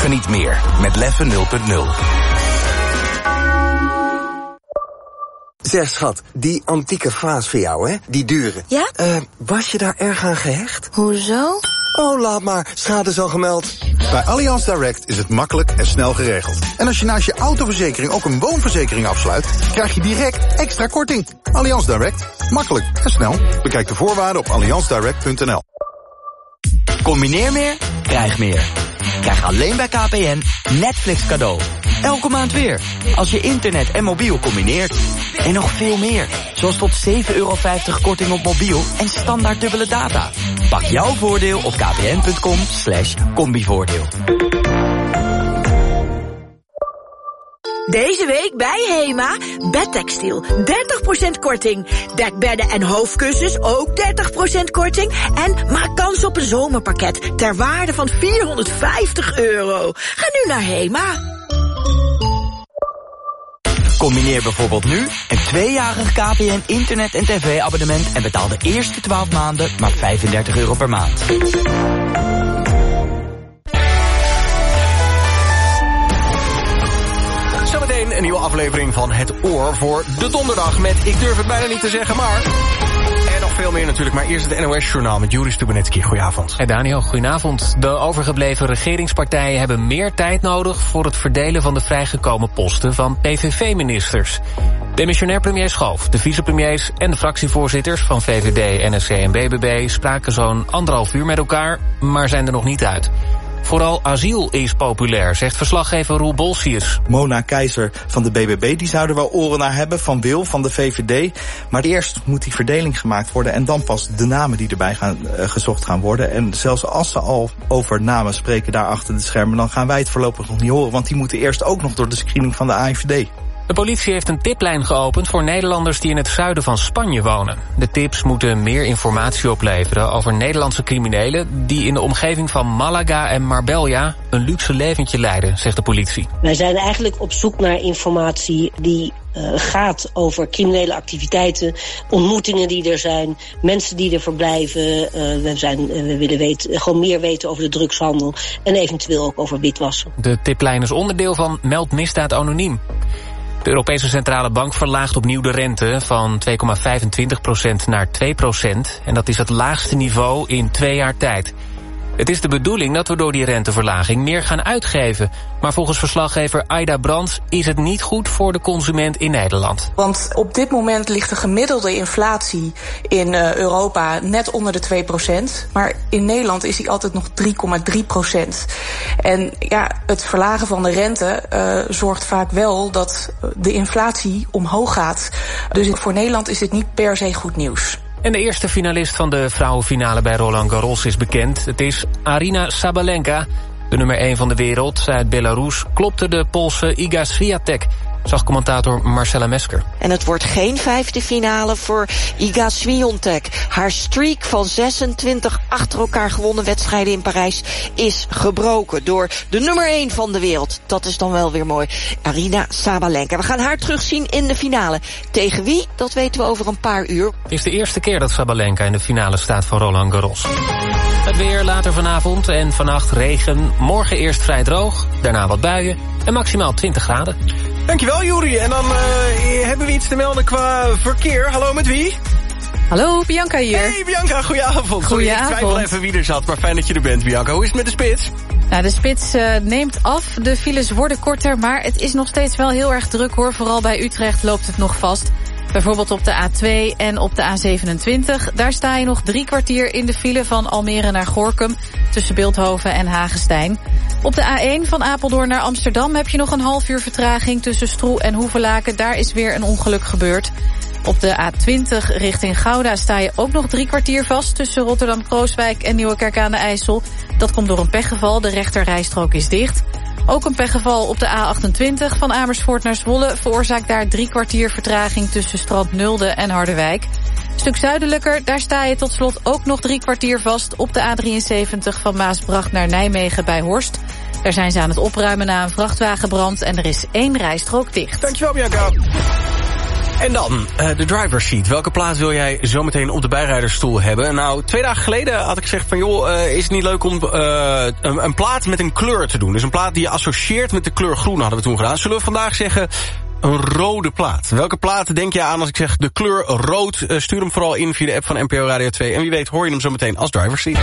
Geniet meer met Leffe 0.0. Zeg schat, die antieke vaas van jou, hè? Die dure. Ja? Was je daar erg aan gehecht? Hoezo? Oh, laat maar. Schade is al gemeld. Bij Allianz Direct is het makkelijk en snel geregeld. En als je naast je autoverzekering ook een woonverzekering afsluit, krijg je direct extra korting. Allianz Direct. Makkelijk en snel. Bekijk de voorwaarden op allianzdirect.nl. Combineer meer, krijg meer. Krijg alleen bij KPN Netflix cadeau. Elke maand weer. Als je internet en mobiel combineert. En nog veel meer. Zoals tot €7,50 korting op mobiel en standaard dubbele data. Pak jouw voordeel op kpn.com/combivoordeel. Deze week bij HEMA, bedtextiel, 30% korting. Dekbedden en hoofdkussens, ook 30% korting. En maak kans op een zomerpakket ter waarde van €450. Ga nu naar HEMA. Combineer bijvoorbeeld nu een 2-jarig KPN internet- en tv-abonnement... en betaal de eerste 12 maanden maar €35 per maand. Zometeen een nieuwe aflevering van Het Oor voor de donderdag met, ik durf het bijna niet te zeggen, maar... En nog veel meer natuurlijk, maar eerst het NOS-journaal met Joris Stubenitski. Goedenavond. Hey Daniel, goedenavond. De overgebleven regeringspartijen hebben meer tijd nodig voor het verdelen van de vrijgekomen posten van PVV-ministers. Demissionair premier Schoof, de vicepremiers en de fractievoorzitters van VVD, NSC en BBB spraken zo'n 1,5 uur met elkaar, maar zijn er nog niet uit. Vooral asiel is populair, zegt verslaggever Roel Bolsius. Mona Keizer van de BBB, die zouden wel oren naar hebben van Wil van de VVD. Maar eerst moet die verdeling gemaakt worden en dan pas de namen die erbij gezocht gaan worden. En zelfs als ze al over namen spreken daar achter de schermen, dan gaan wij het voorlopig nog niet horen. Want die moeten eerst ook nog door de screening van de AIVD. De politie heeft een tiplijn geopend voor Nederlanders die in het zuiden van Spanje wonen. De tips moeten meer informatie opleveren over Nederlandse criminelen die in de omgeving van Malaga en Marbella een luxe leventje leiden, zegt de politie. Wij zijn eigenlijk op zoek naar informatie die gaat over criminele activiteiten, ontmoetingen die er zijn, mensen die er verblijven. We willen gewoon meer weten over de drugshandel en eventueel ook over witwassen. De tiplijn is onderdeel van Meld Misdaad Anoniem. De Europese Centrale Bank verlaagt opnieuw de rente van 2,25% naar 2%. En dat is het laagste niveau in 2 jaar tijd. Het is de bedoeling dat we door die renteverlaging meer gaan uitgeven. Maar volgens verslaggever Aida Brands is het niet goed voor de consument in Nederland. Want op dit moment ligt de gemiddelde inflatie in Europa net onder de 2%. Maar in Nederland is die altijd nog 3,3%. En ja, het verlagen van de rente zorgt vaak wel dat de inflatie omhoog gaat. Dus voor Nederland is dit niet per se goed nieuws. En de eerste finalist van de vrouwenfinale bij Roland Garros is bekend. Het is Aryna Sabalenka. De nummer 1 van de wereld uit Belarus klopte de Poolse Iga Swiatek, zag commentator Marcella Mesker. En het wordt geen 5e finale voor Iga Swiatek. Haar streak van 26 achter elkaar gewonnen wedstrijden in Parijs is gebroken door de nummer 1 van de wereld. Dat is dan wel weer mooi. Aryna Sabalenka. We gaan haar terugzien in de finale. Tegen wie? Dat weten we over een paar uur. Het is de eerste keer dat Sabalenka in de finale staat van Roland Garros. Het weer later vanavond en vannacht regen. Morgen eerst vrij droog, daarna wat buien en maximaal 20 graden. Dankjewel, Juri. En dan hebben we iets te melden qua verkeer. Hallo, met wie? Hallo, Bianca hier. Hey Bianca, goedenavond. Goedenavond. Ik twijfel even wie er zat, maar fijn dat je er bent, Bianca. Hoe is het met de spits? Nou, de spits neemt af, de files worden korter, maar het is nog steeds wel heel erg druk hoor. Vooral bij Utrecht loopt het nog vast. Bijvoorbeeld op de A2 en op de A27. Daar sta je nog 3 kwartier in de file van Almere naar Gorinchem, tussen Bilthoven en Hagestein. Op de A1 van Apeldoorn naar Amsterdam heb je nog een half uur vertraging tussen Stroe en Hoevelaken. Daar is weer een ongeluk gebeurd. Op de A20 richting Gouda sta je ook nog 3 kwartier vast tussen Rotterdam-Krooswijk en Nieuwekerk aan de IJssel. Dat komt door een pechgeval, de rechterrijstrook is dicht. Ook een pechgeval op de A28 van Amersfoort naar Zwolle veroorzaakt daar 3 kwartier vertraging tussen Strand Nulde en Harderwijk. Een stuk zuidelijker, daar sta je tot slot ook nog 3 kwartier vast op de A73 van Maasbracht naar Nijmegen bij Horst. Daar zijn ze aan het opruimen na een vrachtwagenbrand en er is 1 rijstrook dicht. Dankjewel, Bianca. En dan, de driver's seat. Welke plaat wil jij zometeen op de bijrijdersstoel hebben? Nou, 2 dagen geleden had ik gezegd van... joh, is het niet leuk om een plaat met een kleur te doen? Dus een plaat die je associeert met de kleur groen hadden we toen gedaan. Zullen we vandaag zeggen... een rode plaat. Welke plaat denk je aan als ik zeg de kleur rood? Stuur hem vooral in via de app van NPO Radio 2. En wie weet hoor je hem zo meteen als driver's seat.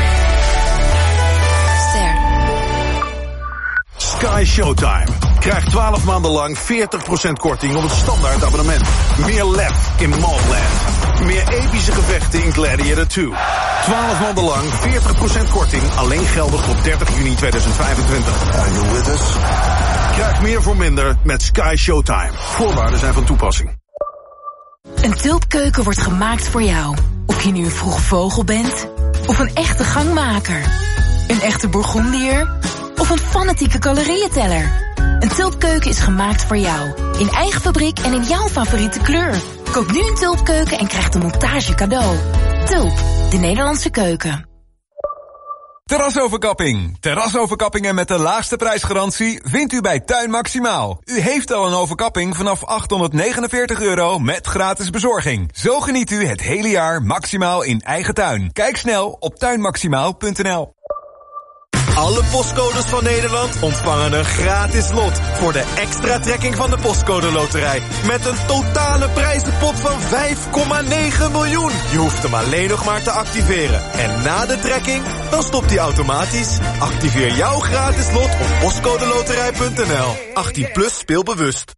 Sky Showtime. Krijg 12 maanden lang 40% korting op het standaard abonnement. Meer lef in Mobland. Meer epische gevechten in Gladiator 2. 12 maanden lang 40% korting. Alleen geldig tot 30 juni 2025. Are you with us? Krijg meer voor minder met Sky Showtime. Voorwaarden zijn van toepassing. Een tulpkeuken wordt gemaakt voor jou. Of je nu een vroege vogel bent, of een echte gangmaker. Een echte Bourgondier, of een fanatieke calorieënteller. Een tulpkeuken is gemaakt voor jou. In eigen fabriek en in jouw favoriete kleur. Koop nu een tulpkeuken en krijg de montage cadeau. Tulp, de Nederlandse keuken. Terrasoverkapping. Terrasoverkappingen met de laagste prijsgarantie vindt u bij Tuin Maximaal. U heeft al een overkapping vanaf €849 met gratis bezorging. Zo geniet u het hele jaar maximaal in eigen tuin. Kijk snel op tuinmaximaal.nl. Alle postcodes van Nederland ontvangen een gratis lot voor de extra trekking van de Postcode Loterij. Met een totale prijzenpot van 5,9 miljoen. Je hoeft hem alleen nog maar te activeren. En na de trekking, dan stopt hij automatisch. Activeer jouw gratis lot op postcodeloterij.nl. 18+ speelbewust.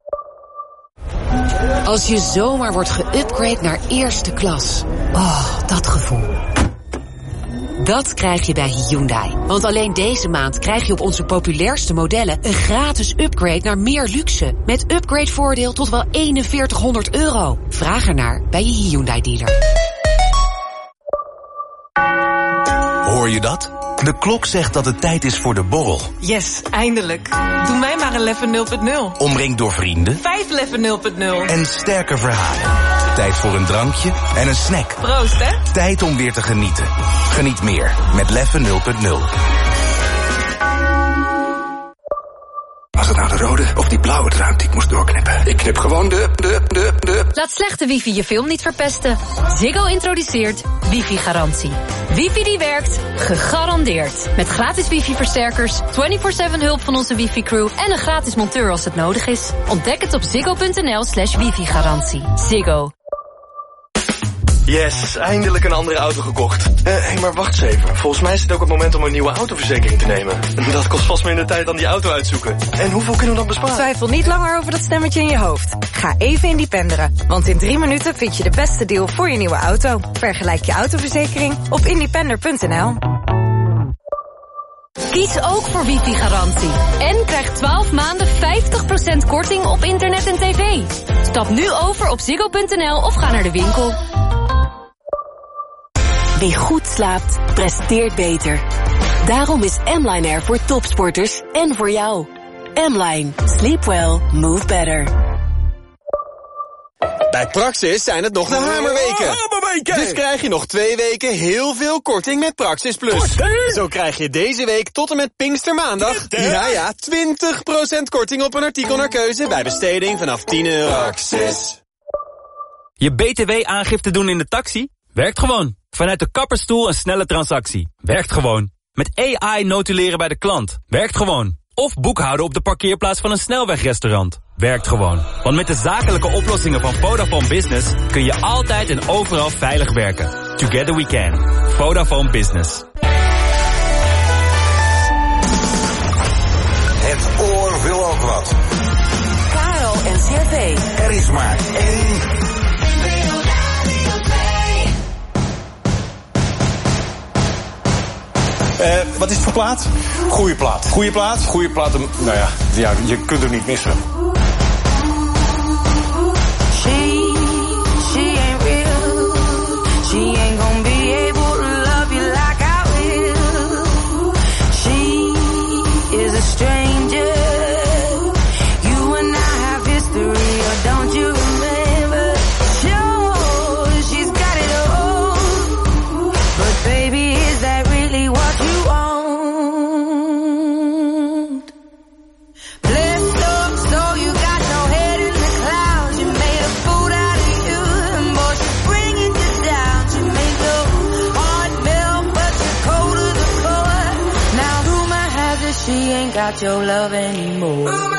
Als je zomaar wordt geüpgrade naar eerste klas. Oh, dat gevoel. Dat krijg je bij Hyundai. Want alleen deze maand krijg je op onze populairste modellen een gratis upgrade naar meer luxe. Met upgradevoordeel tot wel €4100. Vraag ernaar bij je Hyundai dealer. Hoor je dat? De klok zegt dat het tijd is voor de borrel. Yes, eindelijk. Doe mij maar een Leffe 0.0. Omringd door vrienden. 5 Leffe 0.0. En sterke verhalen. Tijd voor een drankje en een snack. Proost, hè? Tijd om weer te genieten. Geniet meer met Leffe 0.0. Was het nou de rode of die blauwe draad die ik moest doorknippen? Ik knip gewoon de... Laat slechte wifi je film niet verpesten. Ziggo introduceert wifi-garantie. Wifi die werkt, gegarandeerd. Met gratis wifi-versterkers, 24/7 hulp van onze wifi-crew... en een gratis monteur als het nodig is. Ontdek het op ziggo.nl/wifi-garantie. Ziggo. Yes, eindelijk een andere auto gekocht. Hé, maar wacht eens even. Volgens mij is het ook het moment om een nieuwe autoverzekering te nemen. Dat kost vast minder tijd dan die auto uitzoeken. En hoeveel kunnen we dan besparen? Twijfel niet langer over dat stemmetje in je hoofd. Ga even independeren, want in 3 minuten vind je de beste deal voor je nieuwe auto. Vergelijk je autoverzekering op independer.nl. Kies ook voor wifi-garantie. En krijg 12 maanden 50% korting op internet en tv. Stap nu over op ziggo.nl of ga naar de winkel. Wie goed slaapt, presteert beter. Daarom is M-Line er voor topsporters en voor jou. M-Line. Sleep well. Move better. Bij Praxis zijn het nog de hamerweken. Dus krijg je nog 2 weken heel veel korting met Praxis Plus. Zo krijg je deze week tot en met Pinkstermaandag... 20% korting op een artikel naar keuze bij besteding vanaf €10. Praxis. Je BTW-aangifte doen in de taxi? Werkt gewoon. Vanuit de kapperstoel een snelle transactie. Werkt gewoon. Met AI notuleren bij de klant. Werkt gewoon. Of boekhouden op de parkeerplaats van een snelwegrestaurant. Werkt gewoon. Want met de zakelijke oplossingen van Vodafone Business kun je altijd en overal veilig werken. Together we can. Vodafone Business. Het oor wil ook wat. Karel en CRV. Er is maar één... Wat is het voor plaat? Goeie plaat. Goeie plaat? Goeie plaat, nou ja, je kunt hem niet missen. She ain't real. She ain't gonna be able to love you like I will. She is a stranger. You and I have history, or don't you remember? Sure, she's got it all. But baby, is that really what you want? Blessed up so without your love anymore.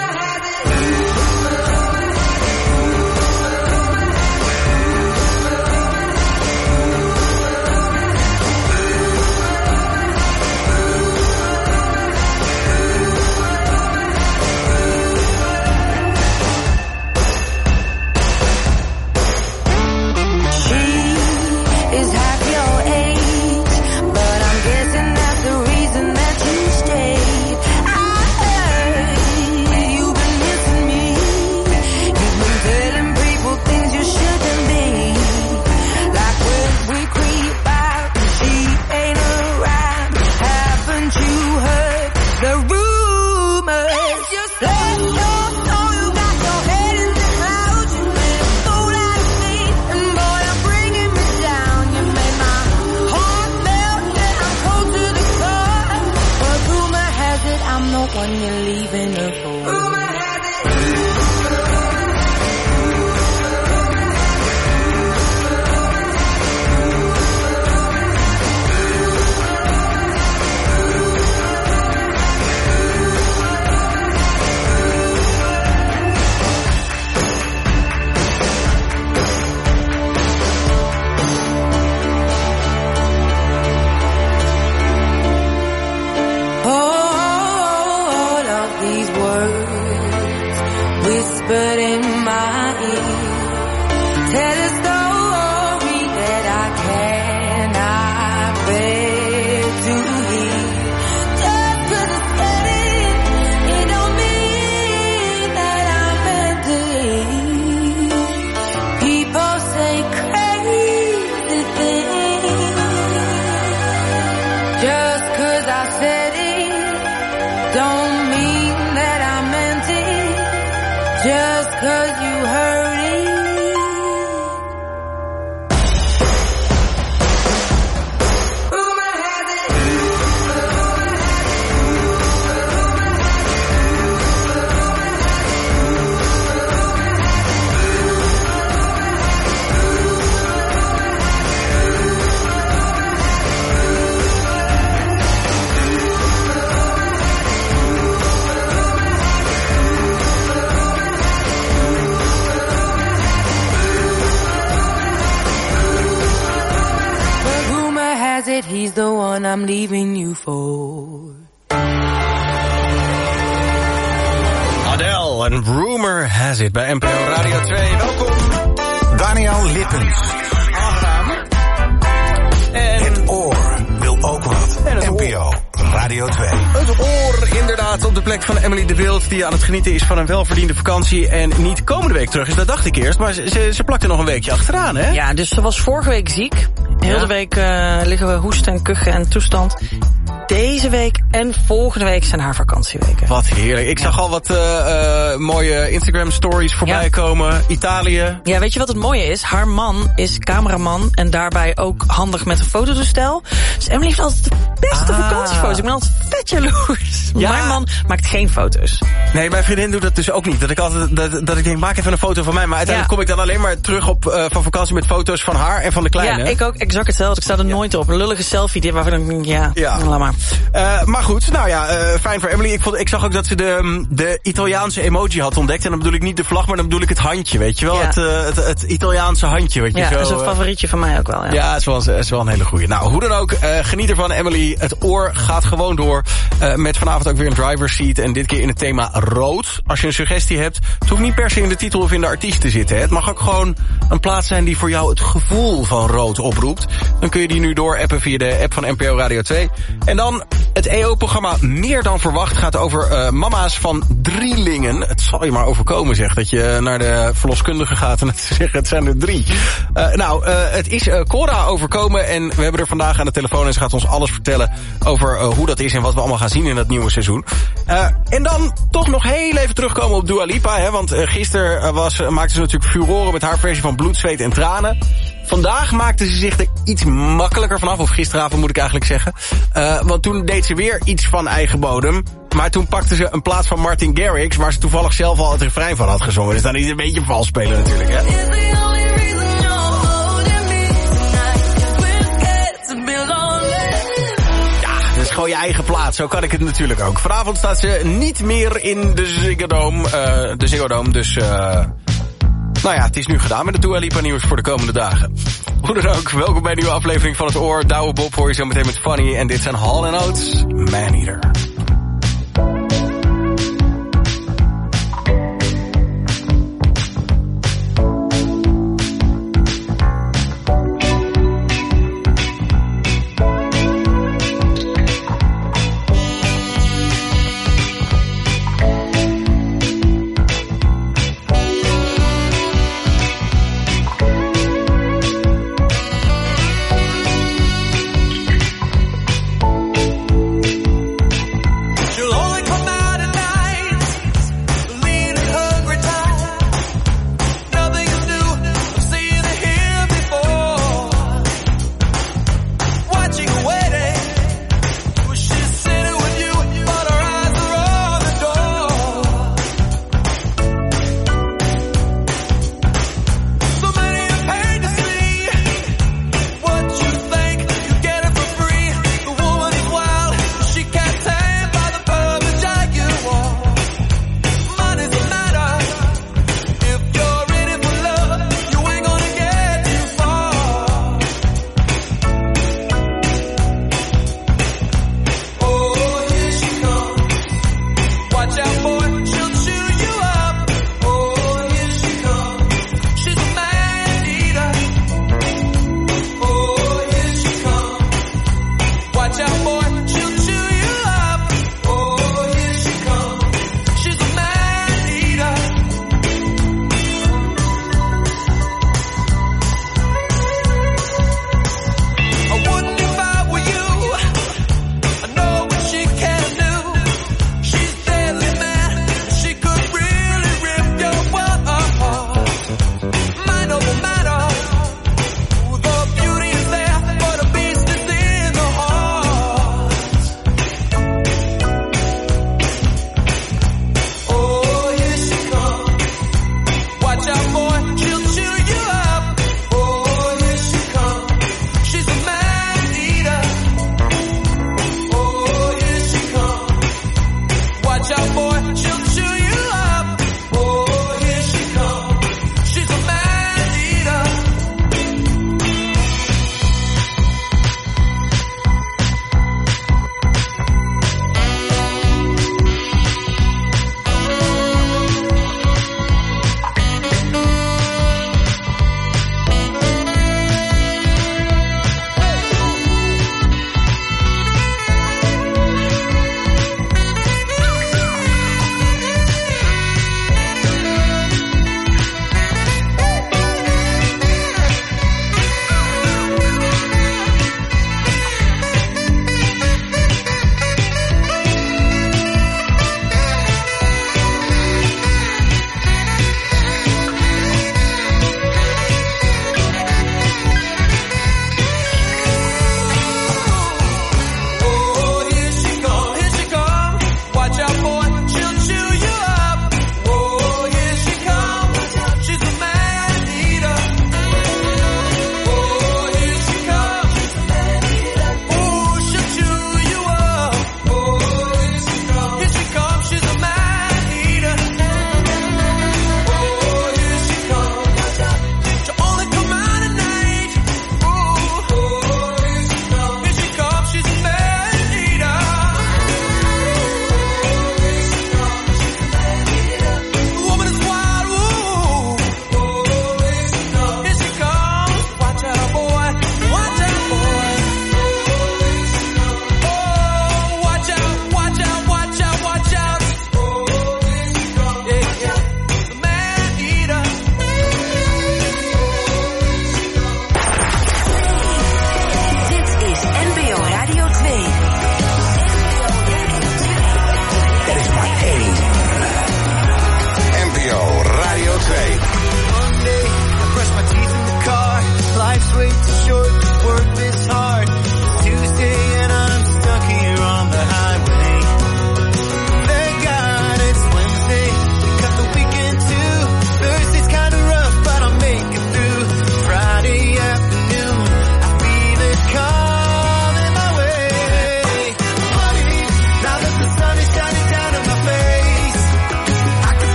He's the one I'm leaving you for. Adele en Rumor Has It bij NPO Radio 2. Welkom. Daniel Lippens. Het oor wil ook wat. NPO Radio 2. Het oor inderdaad op de plek van Emily de Wild, die aan het genieten is van een welverdiende vakantie en niet komende week terug is. Dat dacht ik eerst, maar ze plakt er nog een weekje achteraan, hè? Ja, dus ze was vorige week ziek. Heel de week liggen we hoesten en kuchen en toestand. Deze week en volgende week zijn haar vakantieweken. Wat heerlijk. Ik zag al wat mooie Instagram stories voorbij komen. Italië. Ja, weet je wat het mooie is? Haar man is cameraman en daarbij ook handig met een fototoestel. Dus Emily heeft altijd de beste vakantiefoto's. Ik ben altijd vet jaloers. Ja. Mijn man maakt geen foto's. Nee, mijn vriendin doet dat dus ook niet. Dat ik denk, maak even een foto van mij. Maar uiteindelijk kom ik dan alleen maar terug van vakantie met foto's van haar en van de kleine. Ja, ik ook exact hetzelfde. Ik sta er nooit op. Een lullige selfie waarvan ik laat maar. Maar goed, nou ja, fijn voor Emily. Ik zag ook dat ze de Italiaanse emoji had ontdekt. En dan bedoel ik niet de vlag, maar dan bedoel ik het handje, weet je wel? Ja. Het Italiaanse handje, weet je zo. Ja, dat is een favorietje van mij ook wel. Ja, het is wel een hele goeie. Nou, hoe dan ook, geniet ervan, Emily. Het oor gaat gewoon door. Met vanavond ook weer een driver's seat. En dit keer in het thema rood. Als je een suggestie hebt, het hoeft niet per se in de titel of in de artiest te zitten. Hè. Het mag ook gewoon een plaats zijn die voor jou het gevoel van rood oproept. Dan kun je die nu doorappen via de app van NPO Radio 2. En dan het EO-programma Meer dan Verwacht gaat over mama's van drielingen. Het zal je maar overkomen, zeg, dat je naar de verloskundige gaat en dat ze zeggen, het zijn er 3. Het is Cora overkomen en we hebben er vandaag aan de telefoon en ze gaat ons alles vertellen over hoe dat is en wat we allemaal gaan zien in dat nieuwe seizoen. En dan toch nog heel even terugkomen op Dua Lipa, hè, want gisteren maakte ze natuurlijk furoren met haar versie van Bloed, Zweet en Tranen. Vandaag maakte ze zich er iets makkelijker vanaf, of gisteravond moet ik eigenlijk zeggen. Want toen deed ze weer iets van eigen bodem. Maar toen pakte ze een plaat van Martin Garrix, waar ze toevallig zelf al het refrein van had gezongen. Dus dan is het een beetje vals spelen natuurlijk, hè. gewoon je eigen plaat. Zo kan ik het natuurlijk ook. Vanavond staat ze niet meer in de Ziggo Dome. Dus nou ja, het is nu gedaan met de Dua Lipa nieuws voor de komende dagen. Hoe dan ook, welkom bij een nieuwe aflevering van Het Oor. Douwe Bob hoor je zo meteen met Funny. En dit zijn Hall & Oates, Maneater.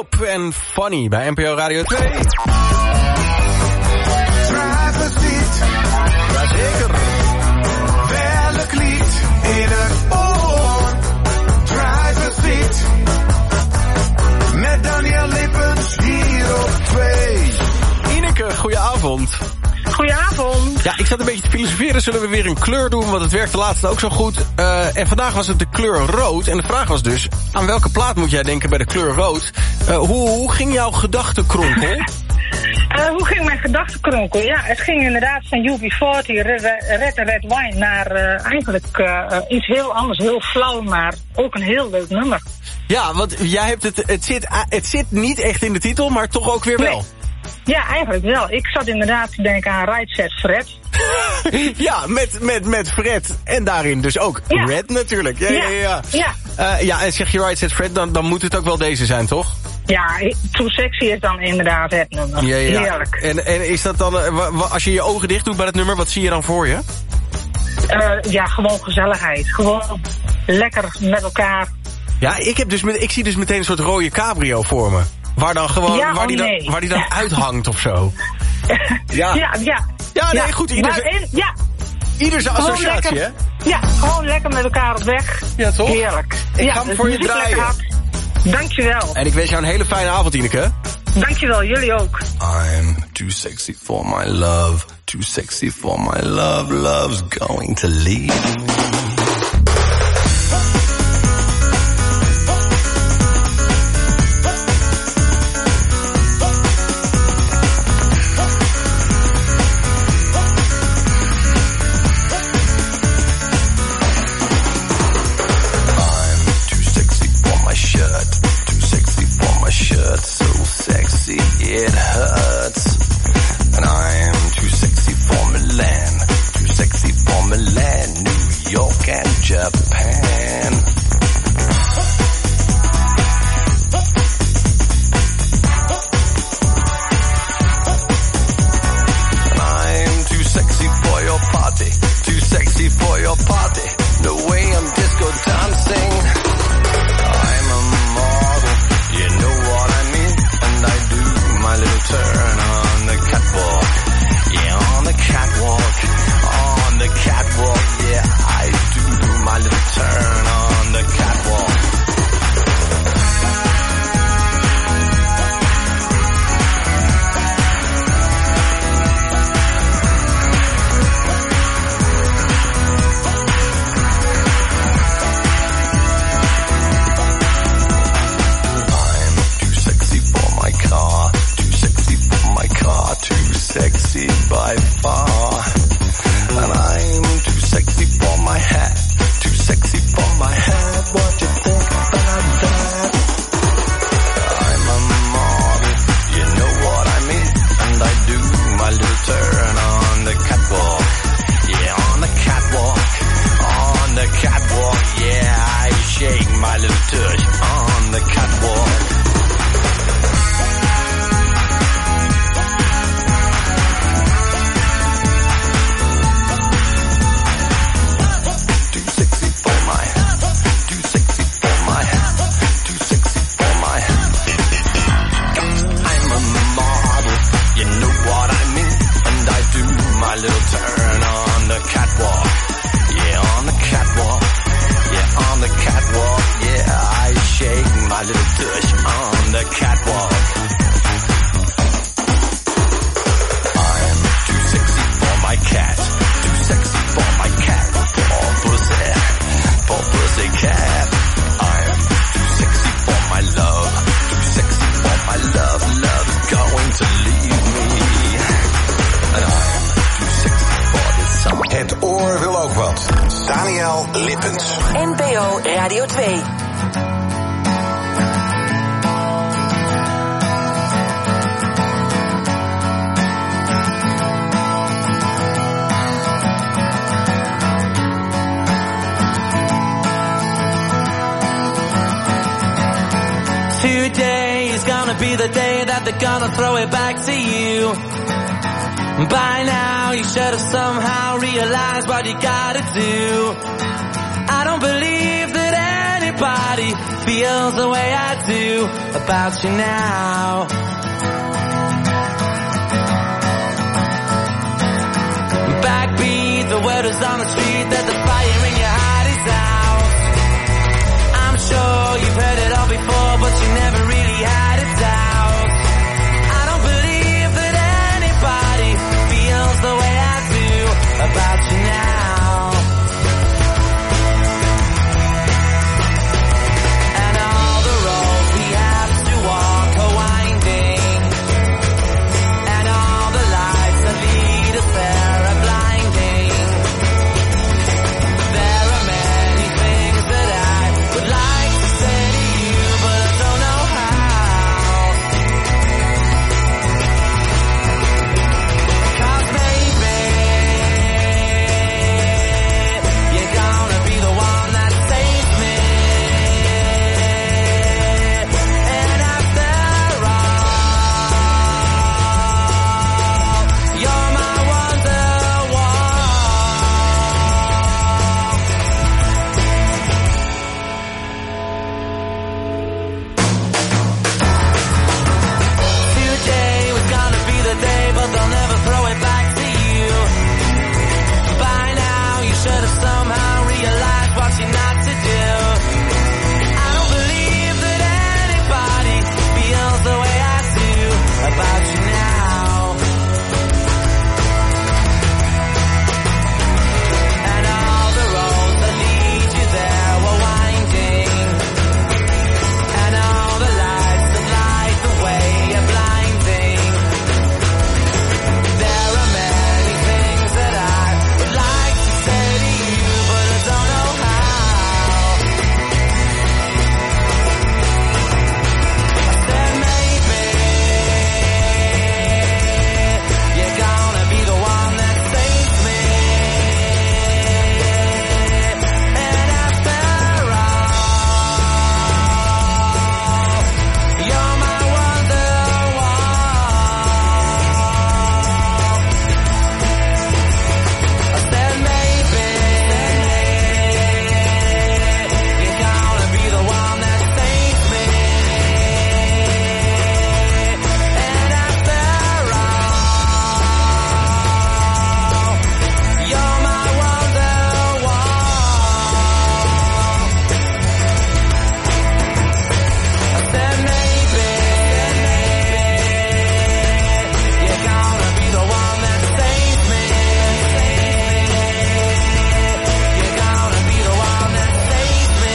Hope en Funny bij NPO Radio 2. Jazeker. Welk lied in het oor? Driver's seat. Met Daniel Lippens hier op 2. Ineke, goedenavond. Goedenavond. Ja, ik zat een beetje te filosoferen. Zullen we weer een kleur doen? Want het werkte laatst ook zo goed. En vandaag was het de kleur rood. En de vraag was dus, aan welke plaat moet jij denken bij de kleur rood? Hoe ging jouw gedachtenkronkel? Hoe ging mijn gedachtenkronkel? Ja, het ging inderdaad van UB40, Red Wine, naar eigenlijk iets heel anders, heel flauw, maar ook een heel leuk nummer. Ja, want jij hebt het zit niet echt in de titel, maar toch ook weer wel. Nee. Ja, eigenlijk wel. Ik zat inderdaad te denken aan Right Set Fred. Ja, met Fred. En daarin dus ook Red natuurlijk. Ja, en zeg je Right Set Fred, dan moet het ook wel deze zijn, toch? Ja, Too Sexy is dan inderdaad het nummer. Ja. Heerlijk. En is dat dan, als je je ogen dicht doet bij het nummer, wat zie je dan voor je? Ja, gewoon gezelligheid. Gewoon lekker met elkaar. Ja, ik zie dus meteen een soort rode cabrio voor me. Waar dan gewoon, waar die dan uithangt of zo. Ja, nee, goed. Ieder zijn associatie, hè? Ja, gewoon lekker met elkaar op weg. Ja, toch? Heerlijk. Ik ga hem voor je draaien. Dankjewel. En ik wens jou een hele fijne avond, Ineke. Dankjewel, jullie ook. I'm too sexy for my love. Too sexy for my love. Love's going to leave me. It hurts, and I'm too sexy for Milan, too sexy for Milan, New York and Japan. And I'm too sexy for your party, too sexy for your party, no way I'm disco dancing. I'm a model, you know what I mean, and I do my little turn on the catwalk. Yeah, on the catwalk. On the catwalk. Yeah, I do my little turn on the catwalk. Sexy by far, and I'm too sexy for my hat, too sexy for my hat. What you think about that? I'm a model, you know what I mean, and I do my little turn on the catwalk. Yeah, on the catwalk, on the catwalk. Yeah, I shake my little tush on the catwalk. My little turn on the catwalk. Yeah, on the catwalk. Yeah, on the catwalk. Yeah, I shake my little tush on the catwalk. I'm too sexy for my cat. Too sexy for my cat. For pussy cat. I'm too sexy for my love. Too sexy for my love. Love's going to leave me. And I'm het oor wil ook wat. Daniel Lippens. NPO Radio 2. Today is gonna be the day that they're gonna throw it back to you. By now you should have somehow realized what you gotta do. I don't believe that anybody feels the way I do about you now. Backbeat, the word is on the street that the fire in your heart is out. I'm sure you've heard it all before, but you never really had a doubt. I don't believe that anybody feels the way I do about you now. And all the roads we have to walk are winding, and all the lights that lead us there are blinding. There are many things that I would like to say to you, but I don't know how. 'Cause maybe you're gonna be the one that saves me. And after all, you're my wonderwall. Today was gonna be the day, but they'll never throw it back to you. By now, you should have somehow realized what you're not to do. I don't believe that anybody feels the way I do about you now. And all the roads that lead you there were winding, and all the lights that light the way are blinding. There are many things that I would like to say to you, but I don't know how. I said maybe you're gonna be the one that saves me. And after all, you're my wonderwall. I said maybe you're gonna be the one that saves me. And after all, you're my wonderwall. I said maybe you're gonna be the one that saves me. You're gonna be the one that saves me.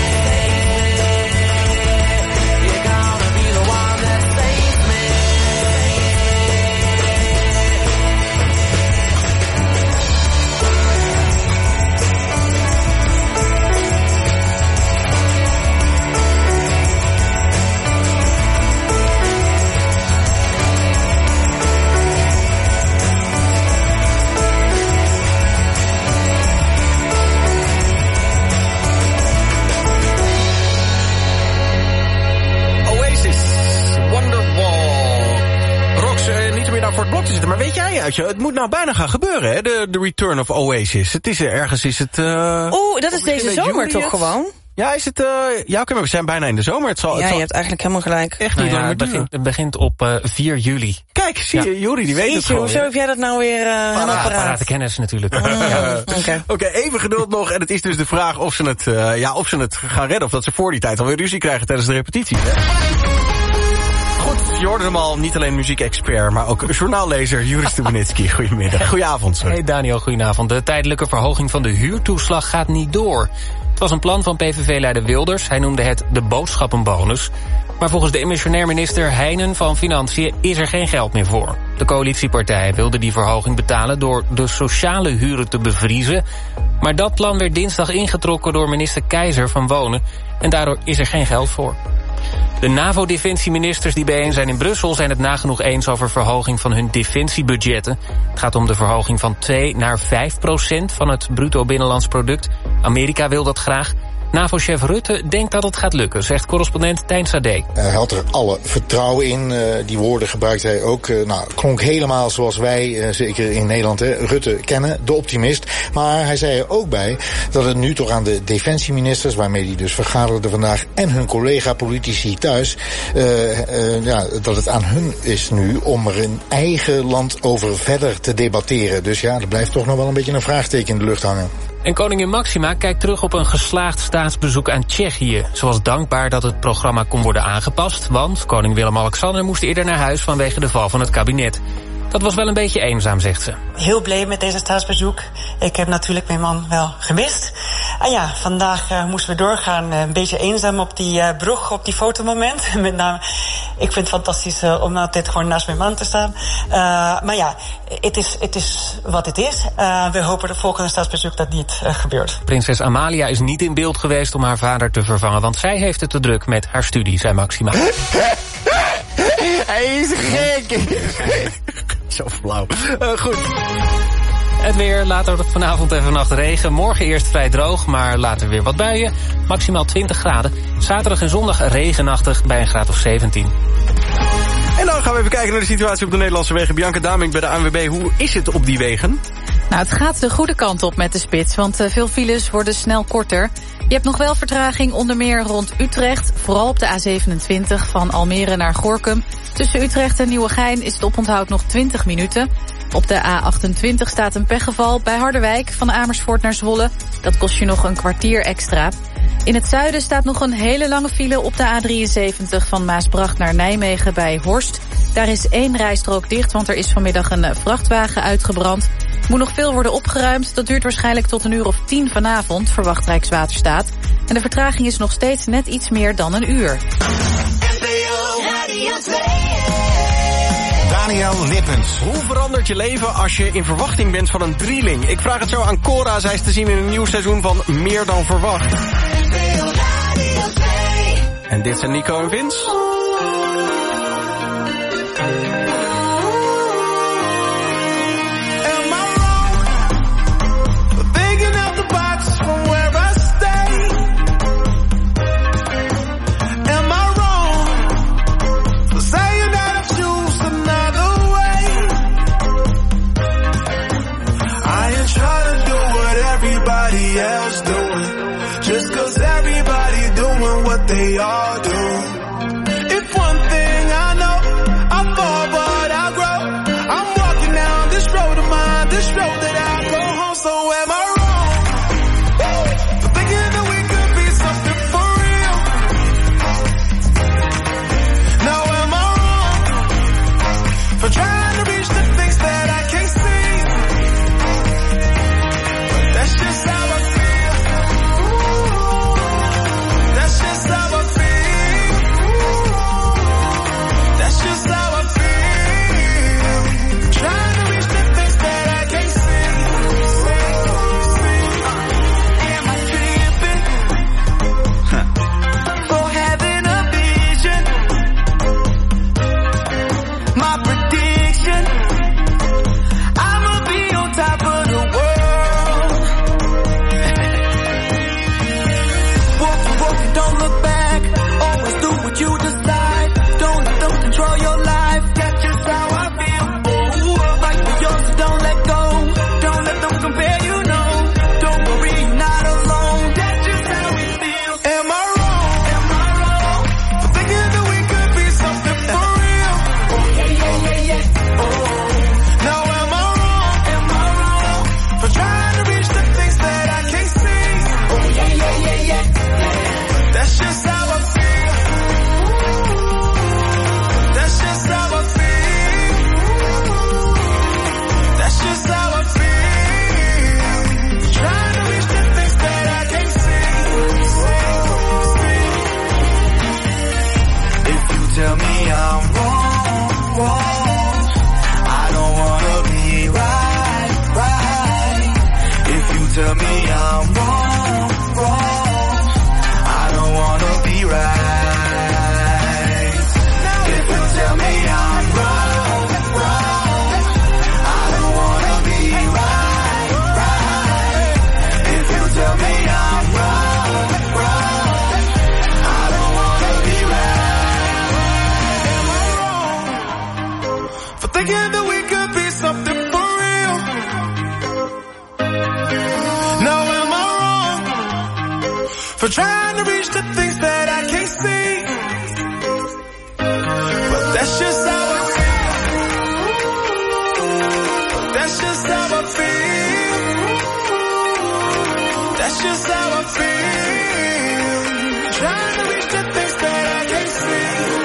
You're gonna be the one that saves me. Oasis, Wonderwall. Rox, niet om je nou voor het blok te zitten, maar weet jij uit je, het moet nou bijna gaan gebeuren, hè? De return of Oasis. Het is ergens, is het... Oeh, dat is deze zomer toch gewoon? Ja, is het... ja, oké, maar we zijn bijna in de zomer. Het zal, Ja, het zal je hebt eigenlijk helemaal gelijk. echt niet lang meer duren. Het begint op 4 juli. Kijk, zie je, Jori, die weet het Jeetje, gewoon. hoezo heb jij dat nou weer helemaal paraat? Parate kennis natuurlijk. Oké, even geduld nog. En het is dus de vraag of ze het gaan redden. Of dat ze voor die tijd alweer ruzie krijgen tijdens de repetitie. Hè? Goed, je hoorde hem al. Niet alleen muziekexpert, maar ook journaallezer Juri Stubenitski. Goedemiddag. Goedenavond. Sorry. Hey Daniel, goedenavond. De tijdelijke verhoging van de huurtoeslag gaat niet door. Het was een plan van PVV-leider Wilders. Hij noemde het de boodschappenbonus. Maar volgens de demissionair minister Heijnen van Financiën is er geen geld meer voor. De coalitiepartij wilde die verhoging betalen door de sociale huren te bevriezen. Maar dat plan werd dinsdag ingetrokken door minister Keizer van Wonen. En daardoor is er geen geld voor. De NAVO-defensieministers die bijeen zijn in Brussel zijn het nagenoeg eens over verhoging van hun defensiebudgetten. Het gaat om de verhoging van 2 naar 5% van het bruto binnenlands product. Amerika wil dat graag. NAVO-chef Rutte denkt dat het gaat lukken, zegt correspondent Tijn Sade. Hij had er alle vertrouwen in. Die woorden gebruikte hij ook. Klonk helemaal zoals wij, zeker in Nederland, Rutte kennen, de optimist. Maar hij zei er ook bij dat het nu toch aan de defensieministers, waarmee hij dus vergaderde vandaag, en hun collega-politici thuis, dat het aan hun is nu om er in eigen land over verder te debatteren. Dus ja, er blijft toch nog wel een beetje een vraagteken in de lucht hangen. En koningin Máxima kijkt terug op een geslaagd staatsbezoek aan Tsjechië. Ze was dankbaar dat het programma kon worden aangepast, want koning Willem-Alexander moest eerder naar huis vanwege de val van het kabinet. Dat was wel een beetje eenzaam, zegt ze. Heel blij met deze staatsbezoek. Ik heb natuurlijk mijn man wel gemist. En ja, vandaag moesten we doorgaan. Een beetje eenzaam op die brug, op die fotomoment. Met name, ik vind het fantastisch om altijd gewoon naast mijn man te staan. Maar ja, het is wat het is. We hopen de volgende staatsbezoek dat niet gebeurt. Prinses Amalia is niet in beeld geweest om haar vader te vervangen, want zij heeft het te druk met haar studie, zei Máxima. Hij is gek. Zo flauw. Goed. Het weer, later vanavond en vannacht regen. Morgen eerst vrij droog, maar later weer wat buien. Maximaal 20 graden. Zaterdag en zondag regenachtig bij een graad of 17. En dan gaan we even kijken naar de situatie op de Nederlandse wegen. Bianca Damink bij de ANWB. Hoe is het op die wegen? Nou, het gaat de goede kant op met de spits, want veel files worden snel korter. Je hebt nog wel vertraging, onder meer rond Utrecht. Vooral op de A27 van Almere naar Gorinchem. Tussen Utrecht en Nieuwegein is het oponthoud nog 20 minuten. Op de A28 staat een pechgeval bij Harderwijk van Amersfoort naar Zwolle. Dat kost je nog een kwartier extra. In het zuiden staat nog een hele lange file op de A73 van Maasbracht naar Nijmegen bij Horst. Daar is 1 rijstrook dicht, want er is vanmiddag een vrachtwagen uitgebrand. Moet nog veel worden opgeruimd. Dat duurt waarschijnlijk tot 10:00 vanavond, verwacht Rijkswaterstaat. En de vertraging is nog steeds net iets meer dan een uur. Daniel Lippens. Hoe verandert je leven als je in verwachting bent van een drieling? Ik vraag het zo aan Cora. Zij is te zien in een nieuw seizoen van Meer dan Verwacht. En dit zijn Nico en Vince. Else doing, just 'cause everybody doing what they all do. If one thing I know, I fall but I grow. I'm walking down this road of mine, this road that I go home. So am I wrong for thinking that we could be something for real? Now am I wrong for trying to reach the things that I can't see? But that's just how I feel. That's just how I feel. That's just how I feel. Trying to reach the things that I can't see. Am I tripping for having a vision? My prediction, I'ma be on top of the world. Walk the walk and don't look back. Always do what you decide. Don't let them control your life. That's just how I feel. Oh, fight for yours, so don't let go. Don't let them compare you, no. Don't worry, you're not alone. That's just how we feel. Am I wrong? Am I wrong for thinking that we could be something for real? Oh yeah, yeah, yeah, yeah. Oh, now am I wrong? Am I wrong for trying to reach the things that I can't see? Oh yeah, yeah, yeah, yeah. That's just how I feel. That's just how I feel. That's just how I feel. Trying to reach the things that I can't see. If you tell me I'm wrong, I don't wanna be right. If you tell me I'm wrong, I don't wanna be right. If you tell me I'm wrong, I don't wanna be right. If you tell me I'm wrong, thinking that we could be something for real. Now am I wrong for trying to reach the things that I can't see? But that's just how I feel. That's just how I feel. That's just how I feel. Trying to reach the things that I can't see.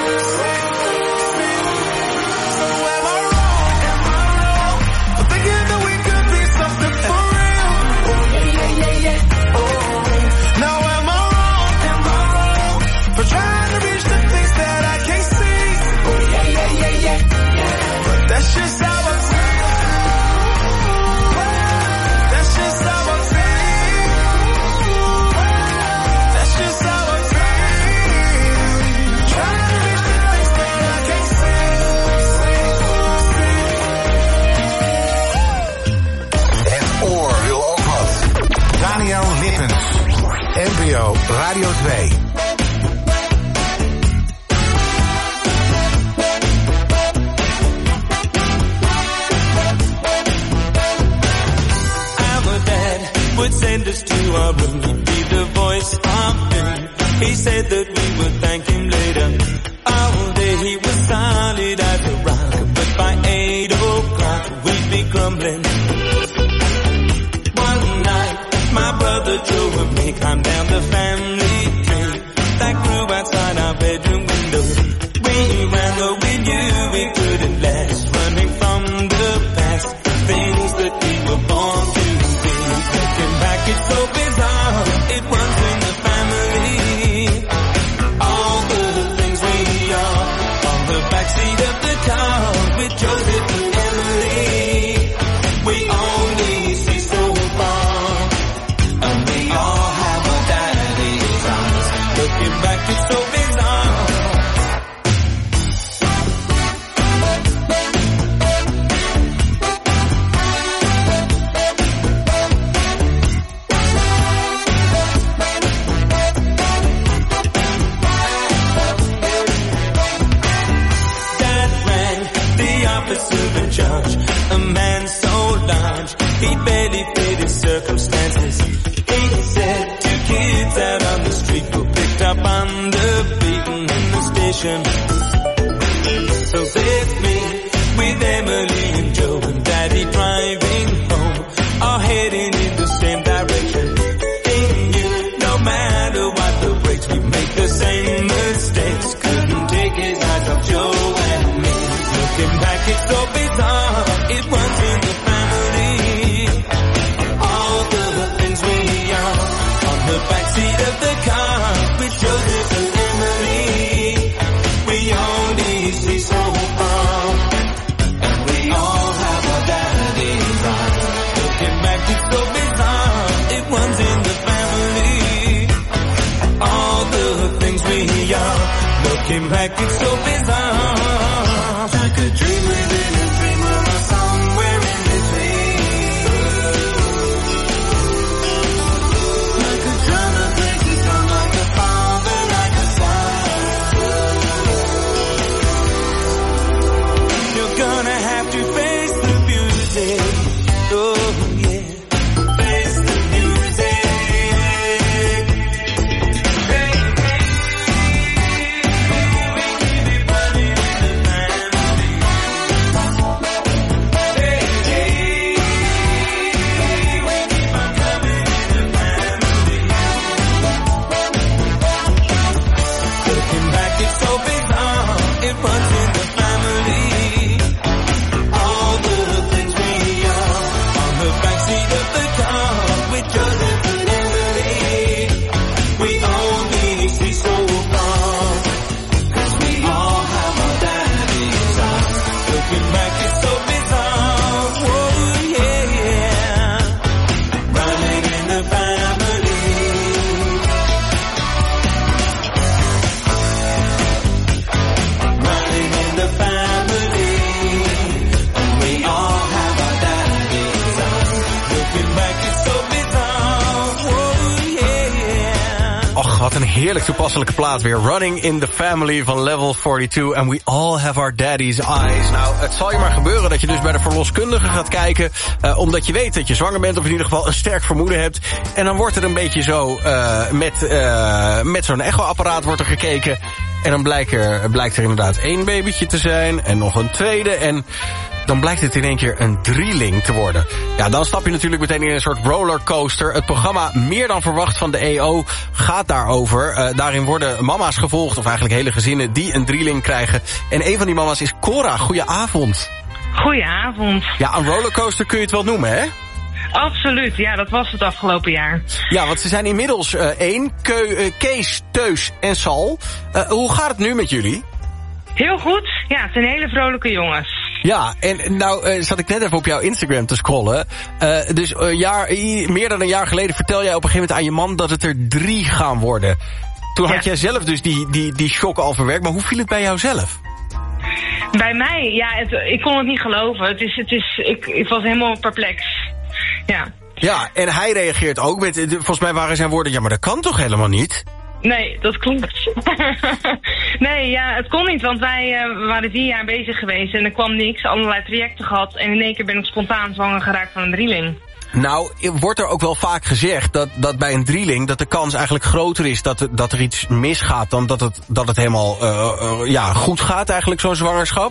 So am I wrong for thinking that we could be something for real? Oh yeah. Oh. Now am I wrong for trying to reach the things that I can't see? Oh yeah. But that's just how I feel. That's just how I feel. That's just how I feel. Trying to reach the things that I can't see. Het oor wil ook wat. Daniel Lippens. NPO Radio 2. Our dad would send us to our room. He'd be the voice of doom. He said that we would thank him later. All day he was solid as a rock, but by 8 o'clock we'd be crumbling. One night my brother Joe and me climbed down the family tree that grew outside our bedroom window. We ran though we knew we couldn't last, running from the past, things that we were born to be. Looking back, it's so bizarre. It runs in the family. All the things we are on the backseat of the car with Joseph and Emily. We only see so far, and we all have our daddy's eyes. Looking back, it's so bizarre. Dad rang the officer in charge, a man so large he barely fit his circumstances. He said 2 kids out on the street were picked up on the beaten in the station. So there's me with Emily and Joe and Daddy driving home, all heading in the same direction. He knew no matter what the brakes, we make the same mistakes. Couldn't take his eyes off Joe and me. Looking back, it's so bizarre. It runs in the family. All the things we are on the backseat of the car with Joseph and Emily. We only see so far, and we all have our daddy's eyes. Looking back, it's so bizarre. It runs in the family. All the things we are. Looking back, it's so bizarre. Like a dream within a dream, or a somewhere in between. Like a drum that breaks its drum, like a father, like a son. You're gonna have to face the music. Oh yeah, face the music. Wat een heerlijk toepasselijke plaat weer. Running in the Family van Level 42. And we all have our daddy's eyes. Nou, het zal je maar gebeuren dat je dus bij de verloskundige gaat kijken. Omdat je weet dat je zwanger bent of in ieder geval een sterk vermoeden hebt. En dan wordt er een beetje zo met zo'n echoapparaat wordt er gekeken. En dan blijkt er inderdaad 1 babytje te zijn en nog een tweede. En dan blijkt het in één keer een drieling te worden. Ja, dan stap je natuurlijk meteen in een soort rollercoaster. Het programma Meer dan Verwacht van de EO gaat daarover. Daarin worden mama's gevolgd, of eigenlijk hele gezinnen, die een drieling krijgen. En een van die mama's is Cora. Goedenavond. Goedenavond. Ja, een rollercoaster kun je het wel noemen, hè? Absoluut, ja, dat was het afgelopen jaar. Ja, want ze zijn inmiddels Kees, Teus en Sal. Hoe gaat het nu met jullie? Heel goed, ja, het zijn hele vrolijke jongens. Ja, en nou zat ik net even op jouw Instagram te scrollen. Dus meer dan een jaar geleden vertel jij op een gegeven moment aan je man dat het er 3 gaan worden. Toen had jij zelf dus die shock al verwerkt, maar hoe viel het bij jou zelf? Bij mij, ja, ik kon het niet geloven. Ik was helemaal perplex. Ja. Ja, en hij reageert ook met, volgens mij waren zijn woorden, ja, maar dat kan toch helemaal niet? Nee, dat klopt. Nee, ja, het kon niet, want wij waren 4 jaar bezig geweest en er kwam niks, allerlei trajecten gehad en in één keer ben ik spontaan zwanger geraakt van een drieling. Nou, wordt er ook wel vaak gezegd dat bij een drieling dat de kans eigenlijk groter is dat er iets misgaat dan dat het helemaal goed gaat, eigenlijk zo'n zwangerschap.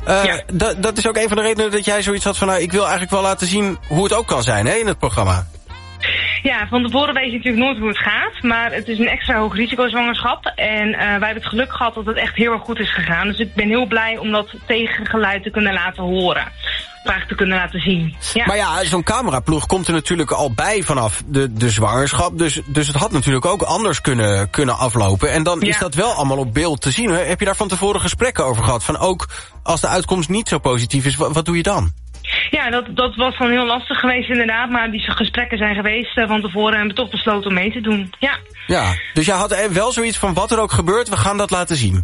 Dat is ook een van de redenen dat jij zoiets had van, nou, ik wil eigenlijk wel laten zien hoe het ook kan zijn, hè, in het programma. Ja, van tevoren weet je natuurlijk nooit hoe het gaat, maar het is een extra hoog risicozwangerschap. En wij hebben het geluk gehad dat het echt heel erg goed is gegaan. Dus ik ben heel blij om dat tegengeluid te kunnen laten horen. Of eigenlijk te kunnen laten zien. Ja. Maar ja, zo'n cameraploeg komt er natuurlijk al bij vanaf de zwangerschap. Dus het had natuurlijk ook anders kunnen aflopen. En dan is dat wel allemaal op beeld te zien. Hè? Heb je daar van tevoren gesprekken over gehad? Van ook als de uitkomst niet zo positief is, wat doe je dan? Ja, dat was dan heel lastig geweest inderdaad. Maar die gesprekken zijn geweest van tevoren en hebben we toch besloten om mee te doen. Ja, dus jij had wel zoiets van wat er ook gebeurt, we gaan dat laten zien.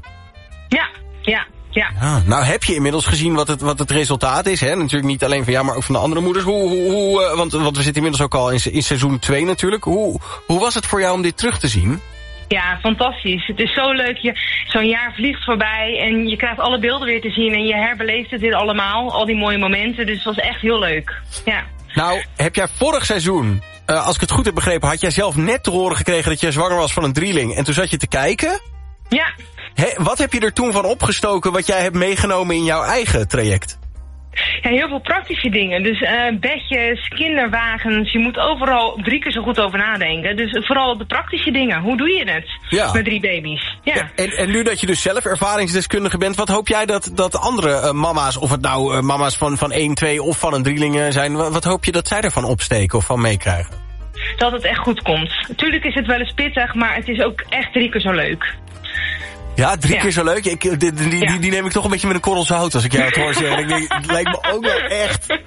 Ja. Nou heb je inmiddels gezien wat het resultaat is, hè? Natuurlijk niet alleen van jou, maar ook van de andere moeders. Want we zitten inmiddels ook al in seizoen 2 natuurlijk. Hoe was het voor jou om dit terug te zien? Ja, fantastisch. Het is zo leuk. Zo'n jaar vliegt voorbij en je krijgt alle beelden weer te zien en je herbeleeft het weer allemaal. Al die mooie momenten. Dus het was echt heel leuk. Ja. Nou, heb jij vorig seizoen, als ik het goed heb begrepen, had jij zelf net te horen gekregen dat jij zwanger was van een drieling en toen zat je te kijken? Ja. Wat heb je er toen van opgestoken wat jij hebt meegenomen in jouw eigen traject? Ja, heel veel praktische dingen. Dus bedjes, kinderwagens. Je moet overal 3 keer zo goed over nadenken. Dus vooral de praktische dingen. Hoe doe je het met 3 baby's? Ja. En nu dat je dus zelf ervaringsdeskundige bent, wat hoop jij dat andere mama's, of het nou mama's van 1, 2 of van een drieling zijn, wat hoop je dat zij ervan opsteken of van meekrijgen? Dat het echt goed komt. Natuurlijk is het wel eens pittig, maar het is ook echt 3 keer zo leuk. Ja, 3 keer zo leuk. Die neem ik toch een beetje met een korrel zout als ik jou het hoor zeggen. Ik denk, het lijkt me ook wel echt.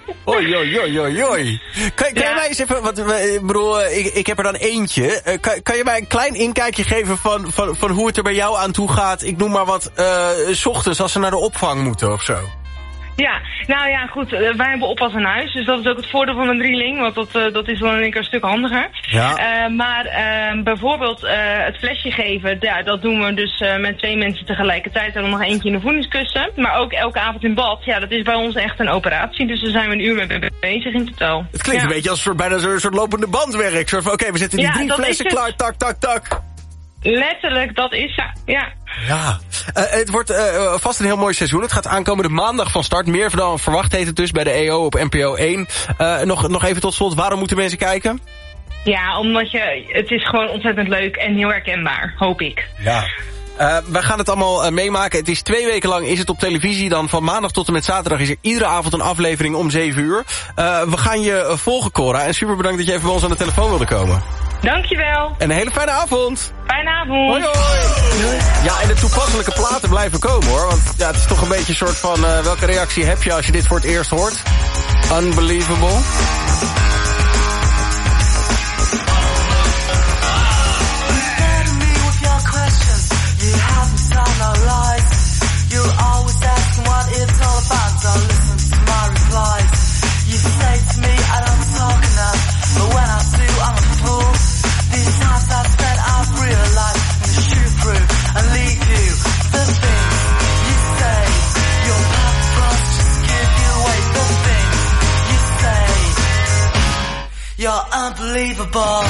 Oi. Kan je mij eens even, ik heb er dan eentje. Kan je mij een klein inkijkje geven van hoe het er bij jou aan toe gaat? Ik noem maar wat, 's ochtends als ze naar de opvang moeten of zo. Ja, nou ja, goed. Wij hebben oppas in huis, dus dat is ook het voordeel van een drieling, want dat is dan in één keer een stuk handiger. Ja. Maar bijvoorbeeld het flesje geven, ja, dat doen we dus met 2 mensen tegelijkertijd en dan nog eentje in de voedingskussen. Maar ook elke avond in bad, ja, dat is bij ons echt een operatie, dus daar zijn we een uur mee bezig in totaal. Het klinkt een beetje als bijna zo'n soort lopende bandwerk. Oké, we zetten die 3 flessen klaar, tak. Letterlijk, dat is ja. Ja, het wordt vast een heel mooi seizoen. Het gaat aankomende maandag van start. Meer dan verwacht heet het dus bij de EO op NPO 1. Nog even tot slot, waarom moeten mensen kijken? Ja, omdat het is gewoon ontzettend leuk en heel herkenbaar, hoop ik. Ja. We gaan het allemaal meemaken. Het is 2 weken lang is het op televisie. Dan van maandag tot en met zaterdag is er iedere avond een aflevering om 7 uur. We gaan je volgen, Cora. En super bedankt dat je even bij ons aan de telefoon wilde komen. Dankjewel. En een hele fijne avond. Fijne avond. Hoi. Ja, en de toepasselijke platen blijven komen, hoor. Want ja, het is toch een beetje een soort van, welke reactie heb je als je dit voor het eerst hoort? Unbelievable. But when I do, I'm a fool. These times I've spent, I've realized You're unbelievable.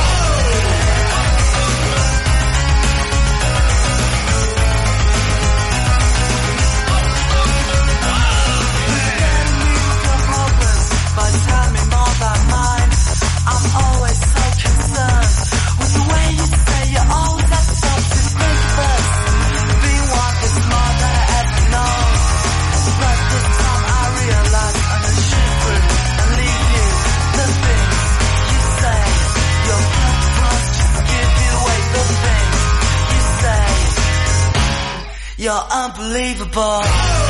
But tell me more about mine. I'm always so concerned with the way you say you're always at the top to think first. Being one is more than I ever know. But this time I realize I'm a shipwreck and leave you. The things you say, your purpose just give you away. The things you say, you're unbelievable.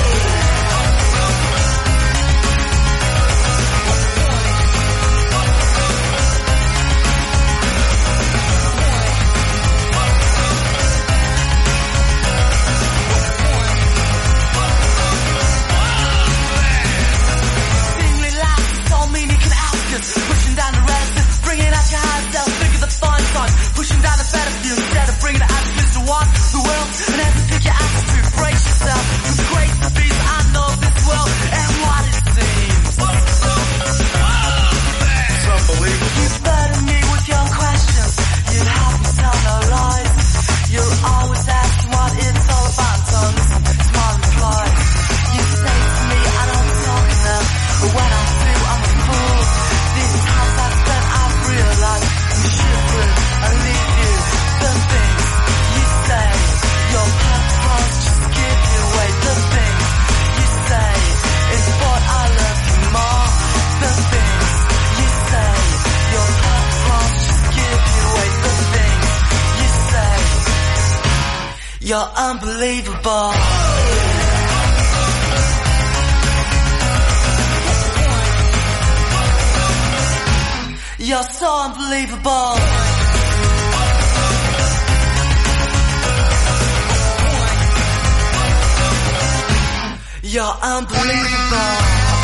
Pushing down the resistance, bringing out your high self, think of the fun times. Pushing down the battlefield instead of bringing the attitudes to walk the world. And have to pick your attitude, brace yourself. It's great to be, I know this world and what it seems. It's unbelievable. You burden me with your questions. You help me tell no lies. You're always asking what it's all about. So listen to my reply. You say to me, I don't talk enough. But when I do, I'm a fool. These times I've spent, I've realized you shipwreck and leave you. The things you say, your purpose just give you away. The things you say is what I love you more. The things you say, your purpose just give you away. The things you say, you're unbelievable. You're so unbelievable. You're unbelievable.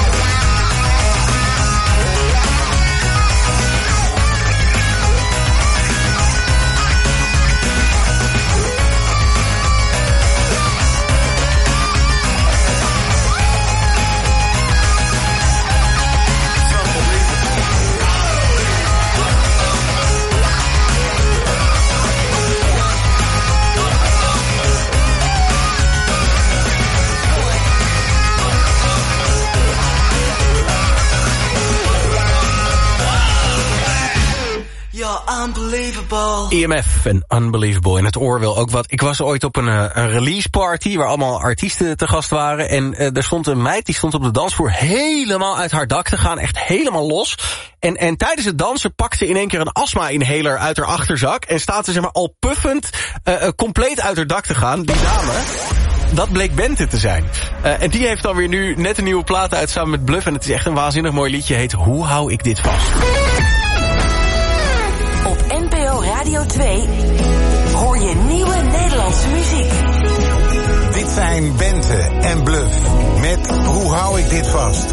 Unbelievable. IMF en Unbelievable. En het oor wil ook wat. Ik was ooit op een release party waar allemaal artiesten te gast waren. En er stond een meid die stond op de dansvloer helemaal uit haar dak te gaan. Echt helemaal los. En tijdens het dansen pakte in één keer een astma-inhaler uit haar achterzak. En staat ze zeg maar al puffend compleet uit haar dak te gaan. Die dame. Dat bleek Bente te zijn. En die heeft dan weer nu net een nieuwe plaat uit samen met Bluff. En het is echt een waanzinnig mooi liedje. Heet Hoe hou ik dit vast? Op NPO Radio 2 hoor je nieuwe Nederlandse muziek. Dit zijn Bente en Bluff met Hoe hou ik dit vast?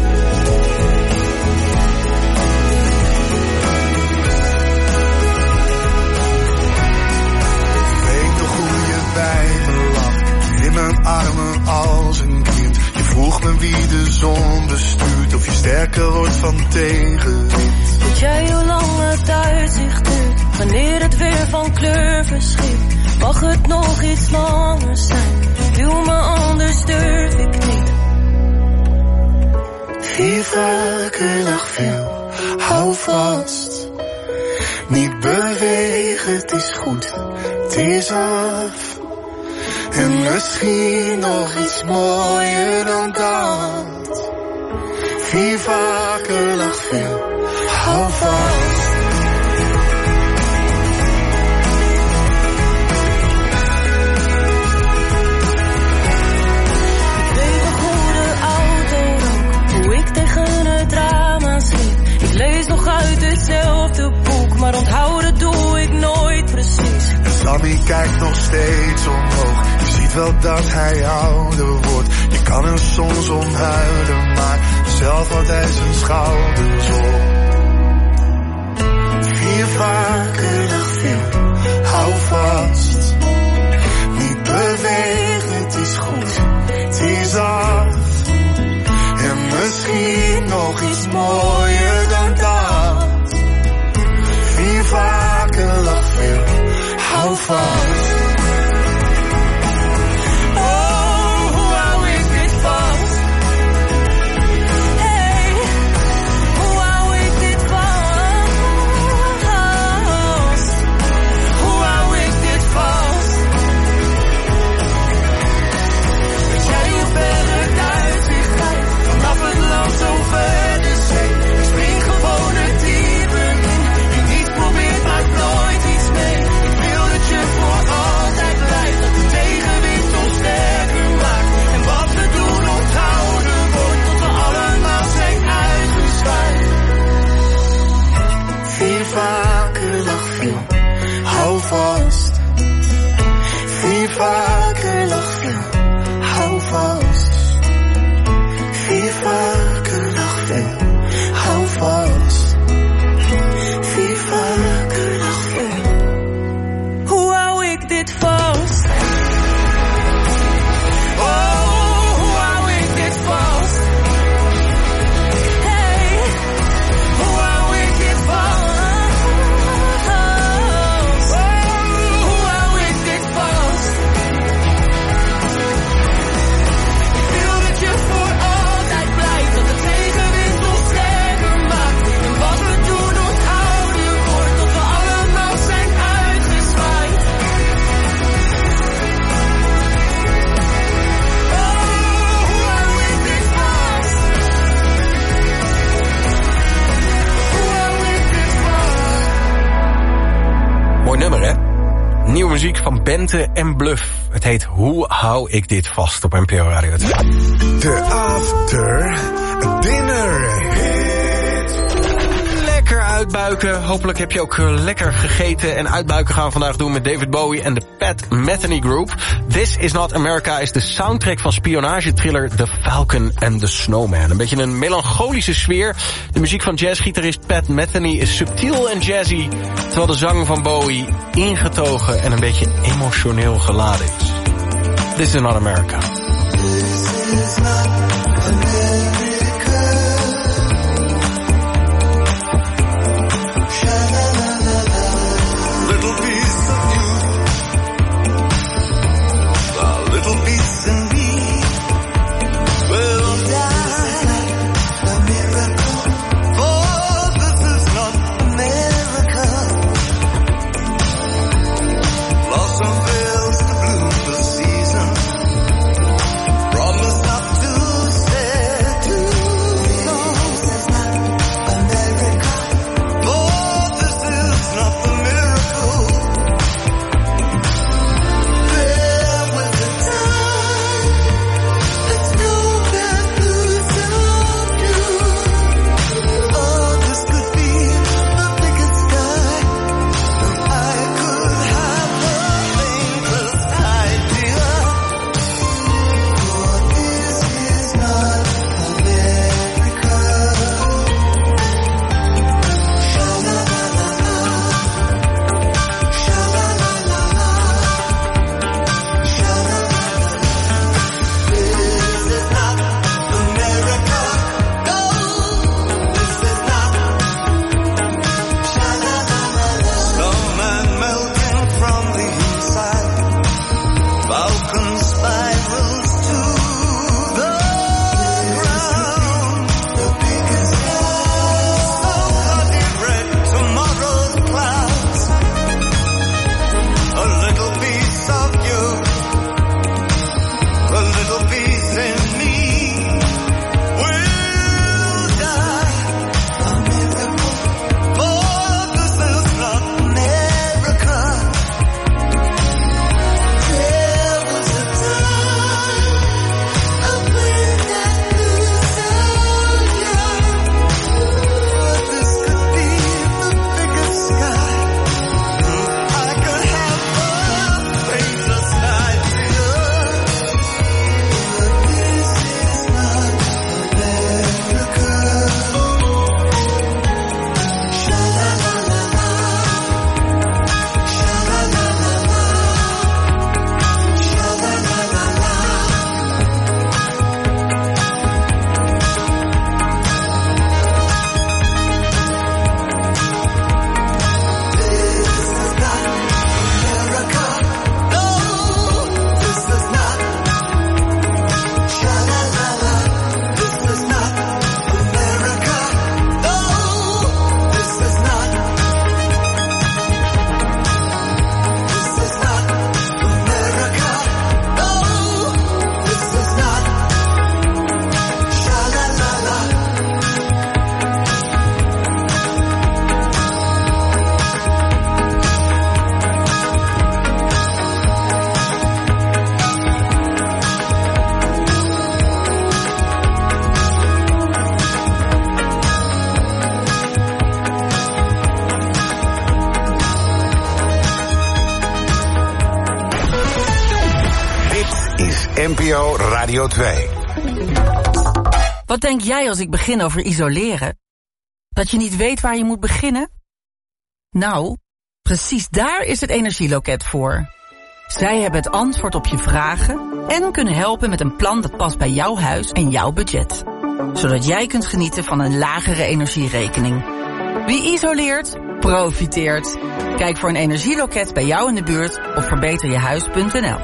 Weet nog hoe je bij me lag, in mijn armen als een kind. Je vroeg me wie de zon bestuurt, of je sterker wordt van tegenwind. Weet jij hoe lang het uitzicht duurt, wanneer het weer van kleur verschiet? Mag het nog iets langer zijn, doe me anders durf ik niet. Viva que nog veel, hou vast. Niet bewegen, het is goed, het is af. En misschien nog iets mooier dan dat. Viva que nog veel, hou vast. Ik weet nog hoe de auto rook, hoe ik tegen het raam aansliep. Ik lees nog uit hetzelfde boek, maar onthouden doe ik nooit precies. En Sammy kijkt nog steeds omhoog, je ziet wel dat hij ouder wordt. Je kan er soms om huilen, maar zelf houdt hij zijn schouders op. Vier vaker nog veel, hou vast. Niet bewegen, het is goed, het is af. En misschien nog iets mooier dan dat. muziek van Bente en Bluff. Het heet Hoe hou ik dit vast op NPO Radio 2. De After Dinner Hit. Lekker uitbuiken. Hopelijk heb je ook lekker gegeten. En uitbuiken gaan we vandaag doen met David Bowie en de Pat Metheny Group. This Is Not America is de soundtrack van spionagetriller The Falcon and the Snowman. Een beetje een melancholische sfeer. De muziek van jazzgitarist Pat Metheny is subtiel en jazzy, terwijl de zang van Bowie ingetogen en een beetje emotioneel geladen is. This Is Not America. This is not America. Little piece of you, a little piece in me will die. A miracle, oh, this is not America. Blossom fails to bloom the season. Promise not to stay too long. This is not America. Oh, this is not the miracle. There was a time, it's no bad news of you. Oh, this could be the biggest sky. I could have the faintest idea. For this is not America. Falcon spirals to the ground. The biggest so red tomorrow's clouds. A little piece of you, a little piece in me will die. A miracle, oh, this is not America. There was a time when that news so young. This could be the biggest sky. I could have the faintest idea. But this is not America. Sha-la-la-la-la. Dit is NPO Radio 2. Wat denk jij als ik begin over isoleren? Dat je niet weet waar je moet beginnen? Nou, precies daar is het Energieloket voor. Zij hebben het antwoord op je vragen en kunnen helpen met een plan dat past bij jouw huis en jouw budget. Zodat jij kunt genieten van een lagere energierekening. Wie isoleert, profiteert. Kijk voor een energieloket bij jou in de buurt op verbeterjehuis.nl.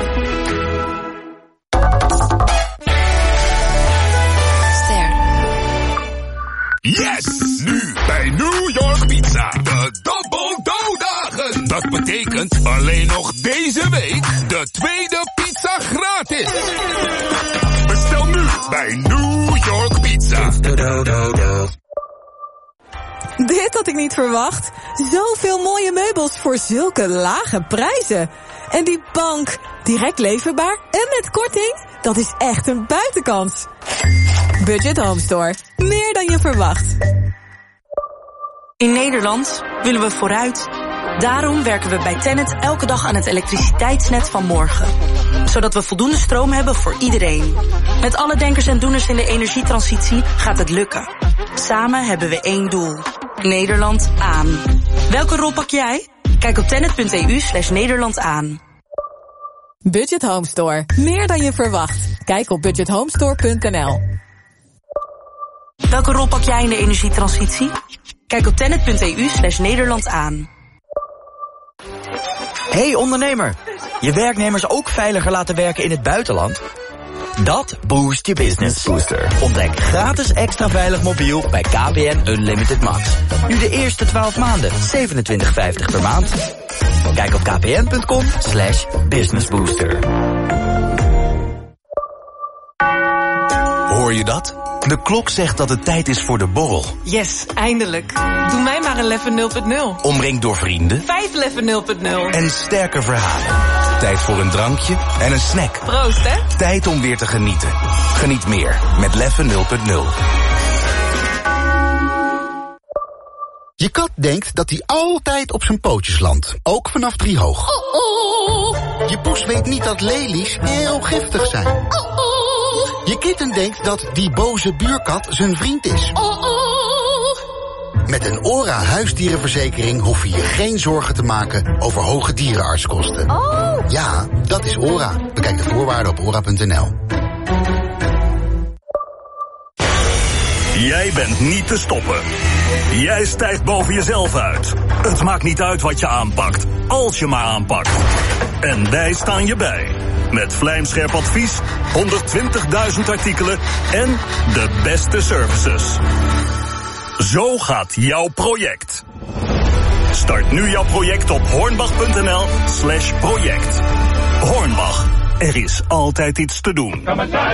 Yes! Nu bij New York Pizza. De Double Dough Dagen. Dat betekent alleen nog deze week de tweede pizza gratis. Bestel nu bij New York Pizza. Dit had ik niet verwacht. Zoveel mooie meubels voor zulke lage prijzen. En die bank, direct leverbaar en met korting, dat is echt een buitenkans. Budget Home Store, meer dan je verwacht. In Nederland willen we vooruit. Daarom werken we bij TenneT elke dag aan het elektriciteitsnet van morgen. Zodat we voldoende stroom hebben voor iedereen. Met alle denkers en doeners in de energietransitie gaat het lukken. Samen hebben we één doel. Nederland aan. Welke rol pak jij? Kijk op tennet.eu/Nederland aan. Budget Home Store, meer dan je verwacht. Kijk op budgethomestore.nl. Welke rol pak jij in de energietransitie? Kijk op tennet.eu/Nederland aan. Hey ondernemer, je werknemers ook veiliger laten werken in het buitenland? Dat boost je business. Booster. Ontdek gratis extra veilig mobiel bij KPN Unlimited Max. Nu de eerste 12 maanden, 27,50 per maand. Kijk op kpn.com/businessbooster. Hoor je dat? De klok zegt dat het tijd is voor de borrel. Yes, eindelijk. Doe mij maar een Leffe 0.0. Omringd door vrienden. 5 Leffe 0.0. En sterke verhalen. Tijd voor een drankje en een snack. Proost, hè? Tijd om weer te genieten. Geniet meer met Leffe 0.0. Je kat denkt dat hij altijd op zijn pootjes landt. Ook vanaf 3 hoog. Je poes weet niet dat lelies heel giftig zijn. Je kitten denkt dat die boze buurkat zijn vriend is. Met een ORA huisdierenverzekering hoef je je geen zorgen te maken over hoge dierenartskosten. Ja, dat is ORA. Bekijk de voorwaarden op ora.nl. Jij bent niet te stoppen. Jij stijgt boven jezelf uit. Het maakt niet uit wat je aanpakt, als je maar aanpakt. En wij staan je bij. Met vlijmscherp advies, 120.000 artikelen en de beste services. Zo gaat jouw project. Start nu jouw project op hornbach.nl/project. Hornbach, er is altijd iets te doen.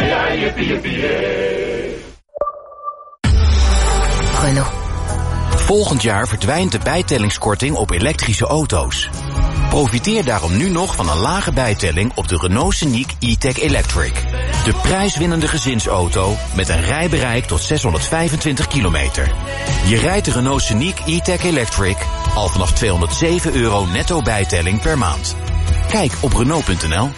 Renault. Volgend jaar verdwijnt de bijtellingskorting op elektrische auto's. Profiteer daarom nu nog van een lage bijtelling op de Renault Scenic E-Tech Electric. De prijswinnende gezinsauto met een rijbereik tot 625 kilometer. Je rijdt de Renault Scenic E-Tech Electric al vanaf €207 netto bijtelling per maand. Kijk op Renault.nl.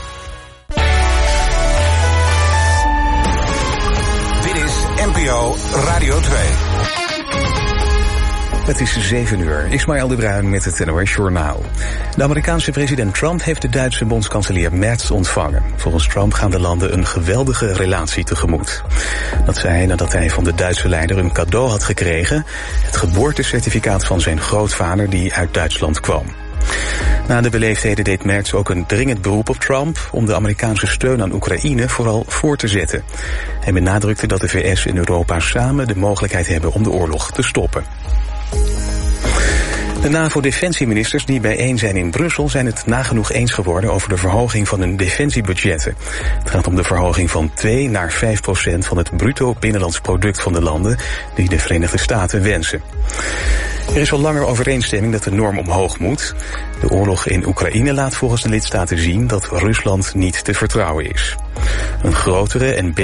Dit is NPO Radio 2. Het is 7 uur. Ismaël de Bruin met het NOS Journaal. De Amerikaanse president Trump heeft de Duitse bondskanselier Merz ontvangen. Volgens Trump gaan de landen een geweldige relatie tegemoet. Dat zei hij nadat hij van de Duitse leider een cadeau had gekregen. Het geboortecertificaat van zijn grootvader die uit Duitsland kwam. Na de beleefdheden deed Merz ook een dringend beroep op Trump om de Amerikaanse steun aan Oekraïne vooral voor te zetten. Hij benadrukte dat de VS en Europa samen de mogelijkheid hebben om de oorlog te stoppen. De NAVO-defensieministers die bijeen zijn in Brussel zijn het nagenoeg eens geworden over de verhoging van hun defensiebudgetten. Het gaat om de verhoging van 2 naar 5% van het bruto binnenlands product van de landen die de Verenigde Staten wensen. Er is al langer overeenstemming dat de norm omhoog moet. De oorlog in Oekraïne laat volgens de lidstaten zien dat Rusland niet te vertrouwen is. Een grotere en